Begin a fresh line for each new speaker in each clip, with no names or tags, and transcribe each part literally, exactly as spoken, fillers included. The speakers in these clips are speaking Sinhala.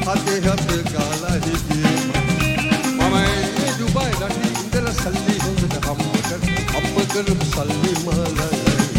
හදේ හත ගාලා හිටියේ මම එන්නේ දුබයි රටේ ඉඳලා සල්ලි හොඳට හම්බ කර අප කරපු සල්ලි මාලයි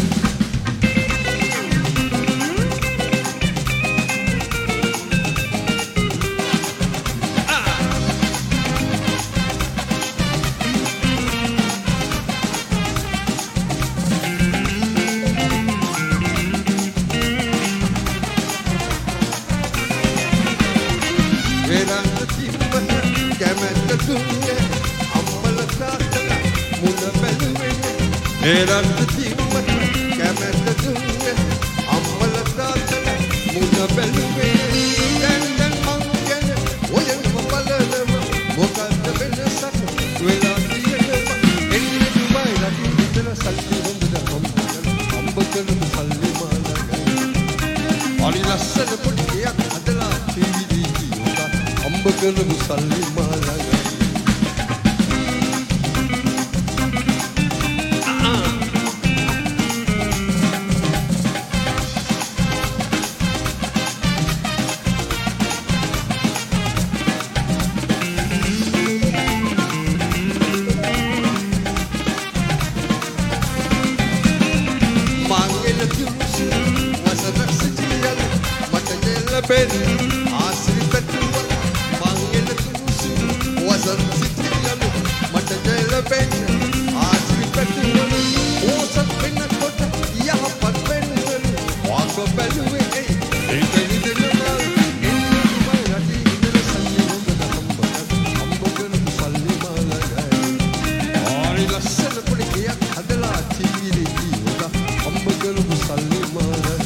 Eran timbak kැමැත්ත දුන්නේ අම්මල තාත්තලා මුණ බැලුවේ දැන් දැන් මං ගැන ඔයම බලලම මොකද්ද වෙනසක් වෙලා තියෙනවා එන්නේ දුබයි රටේ ඉඳලා සල්ලි හොඳට හම්බ කරමු සල්ලි මාලගයි අලි ලස්සන පොඩි ගයක් හදලා ටීවී ගියොත් හම්බ කරමු සල්ලි මාලගයි ආසිරි පැතුව මංගෙල තුසු වසන් සිටියලු මට ජෙල පෙන්න ආසිරි පැතුව ඕසත් වෙනකොට යහපත් වෙන්නලු වාක බැලුවේ ඒ ඒක නිදෙනවා එන්නේ දුබයි රටේ ඉඳලා සල්ලි හොඳට හම්බ හම්බ කරමු සල්ලි මාලගයි ආරි ලස්සන පොඩි ගයක් හදලා ටීවී ගියොත් හම්බ කරමු සල්ලි මාලගයි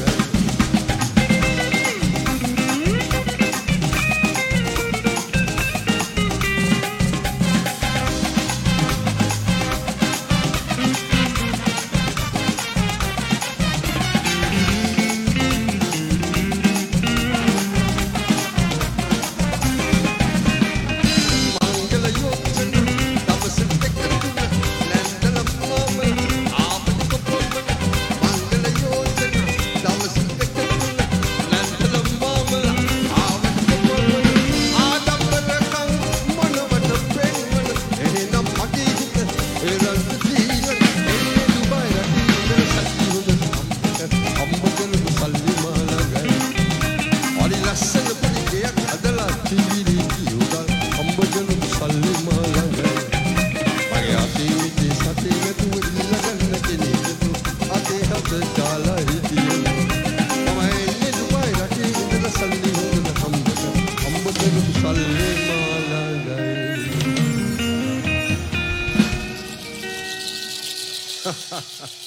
Ha ha ha.